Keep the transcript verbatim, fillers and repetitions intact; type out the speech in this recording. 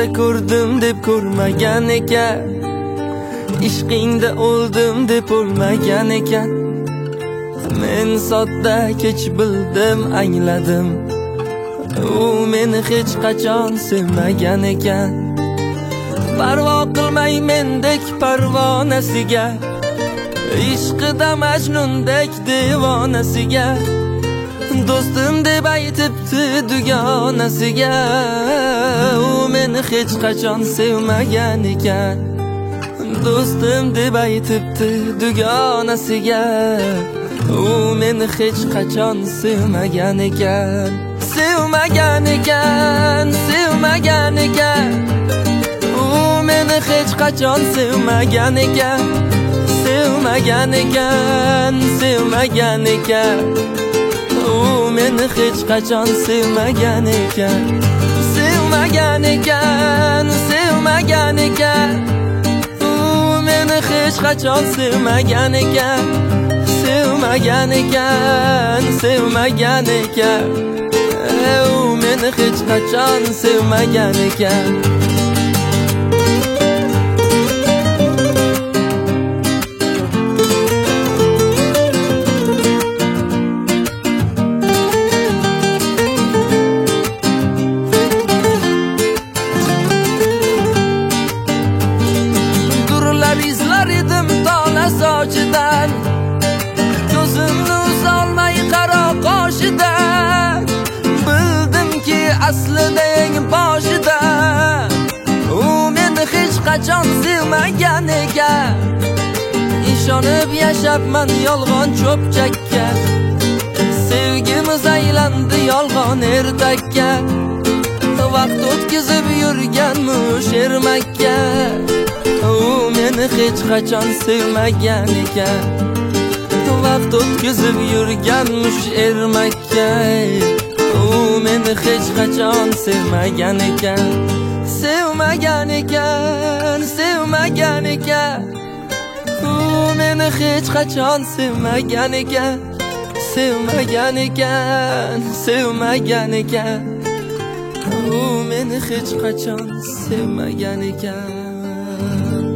ko'rdim deb ko'rmagan ekan, ishqingda o'ldim deb o'lmagan ekan. Men sodda kech bildim, angladim, u meni hech qachon sevmagan ekan. Parvo qilmay mendek parvonasiga, ishqida majnundek devonasiga, do'stim deb aytibdi dugonasiga, u meni hech qachon sevmagan ekan. Do'stim deb aytibdi dugonasiga, u meni hech qachon sevmagan ekan. Sevmagan ekan, sevmagan ekan, u meni hech qachon sevmagan ekan. Sevmagan ekan, sevmagan ekan, u meni hech qachon sevmagan ekan. Sevmagan ekan, sevmagan ekan, u meni hech qachon sevmagan ekan. Sevmagan ekan, sevmagan ekan, u meni hech qachon sevmagan ekan. Sochidan ko'zimni uzolmay qaro qoshidan, bildimki aslida eng boshida u meni hech qachon sevmagan ekan. Ishonib yashapman yolg'on cho'pchakka, sevgimiz aylandi yolg'on ertakka, vaqt o'tkazib yurganmish ermakka, u meni hech qachon sevmagan ekan. Vaqt o'tkazib yurganmish ermakka, u meni hech qachon sevmagan ekan. Sevmagan ekan, sevmagan ekan, u meni hech qachon sevmagan ekan. Sevmagan ekan, sevmagan ekan, u meni hech qachon sevmagan ekan.